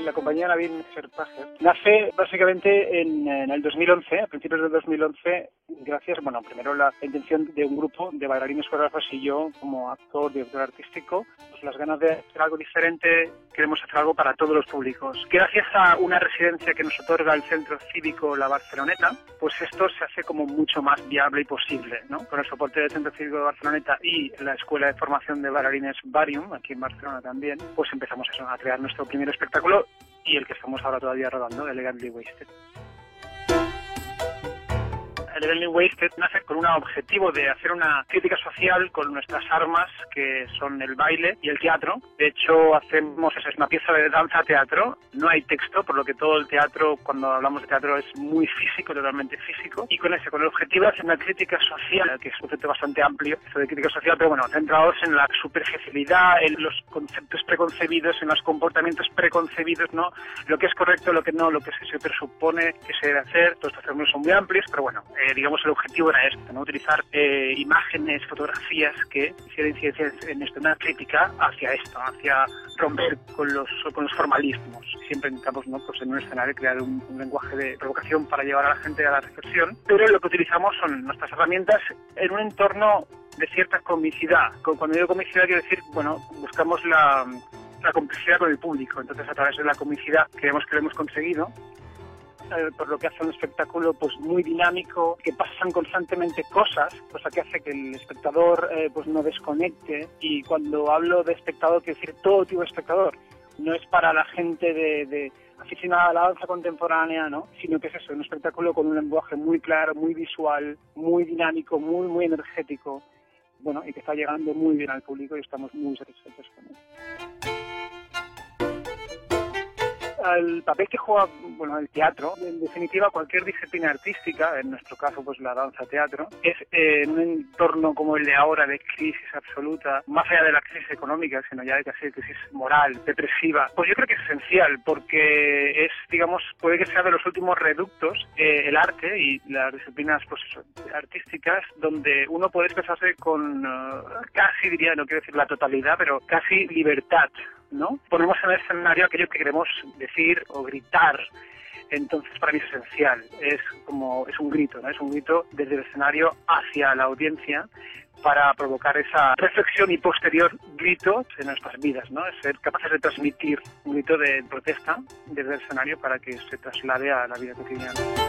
la compañía Navin Serpager nace básicamente en el 2011, a principios del 2011, gracias, primero la intención de un grupo de bailarines, coreógrafos y yo, como actor, director artístico, pues las ganas de hacer algo diferente, queremos hacer algo para todos los públicos. Gracias a una residencia que nos otorga el Centro Cívico La Barceloneta, pues esto se hace como mucho más viable y posible, ¿no? Con el soporte del Centro Cívico de Barceloneta y la Escuela de Formación de Bailarines Varium, aquí en Barcelona también, pues empezamos a crear nuestro primer espectáculo y el que estamos ahora todavía rodando, Elegantly Wasted. Elegantly Wasted nace con un objetivo de hacer una crítica social con nuestras armas, que son el baile y el teatro. De hecho, hacemos una pieza de danza-teatro, no hay texto, por lo que todo el teatro, cuando hablamos de teatro, es muy físico, totalmente físico. Y con el objetivo de hacer una crítica social, que es un concepto bastante amplio, eso de crítica social, pero centrados en la superficialidad, en los conceptos preconcebidos, en los comportamientos preconcebidos, ¿no? Lo que es correcto, lo que no, lo que se presupone que se debe hacer. Todos estos términos son muy amplios, pero digamos el objetivo era esto, ¿no? Utilizar imágenes, fotografías que hicieran incidencia en esto, una crítica hacia esto, hacia romper con los formalismos. Siempre intentamos, ¿no?, pues en un escenario crear un lenguaje de provocación para llevar a la gente a la reflexión, pero lo que utilizamos son nuestras herramientas en un entorno de cierta comicidad. Cuando digo comicidad quiero decir, buscamos la complicidad con el público. Entonces, a través de la comicidad creemos que lo hemos conseguido, por lo que hace un espectáculo pues muy dinámico, que pasan constantemente cosas, cosa que hace que el espectador pues no desconecte. Y cuando hablo de espectador, quiero decir todo tipo de espectador. No es para la gente de aficionada a la danza contemporánea, ¿no?, sino que es eso, un espectáculo con un lenguaje muy claro, muy visual, muy dinámico, muy energético, y que está llegando muy bien al público y estamos muy satisfechos con él. El papel que juega el teatro, en definitiva cualquier disciplina artística, en nuestro caso pues la danza-teatro, es en un entorno como el de ahora de crisis absoluta, más allá de la crisis económica, sino ya de casi crisis moral, depresiva, pues yo creo que es esencial, porque puede que sea de los últimos reductos el arte y las disciplinas artísticas, donde uno puede expresarse con casi, no quiero decir la totalidad, pero casi libertad, ¿no? Ponemos en el escenario aquello que queremos decir o gritar. Entonces, para mí es esencial. Es un grito, ¿no? Es un grito desde el escenario hacia la audiencia para provocar esa reflexión y posterior grito en nuestras vidas, ¿no? Es ser capaces de transmitir un grito de protesta desde el escenario para que se traslade a la vida cotidiana.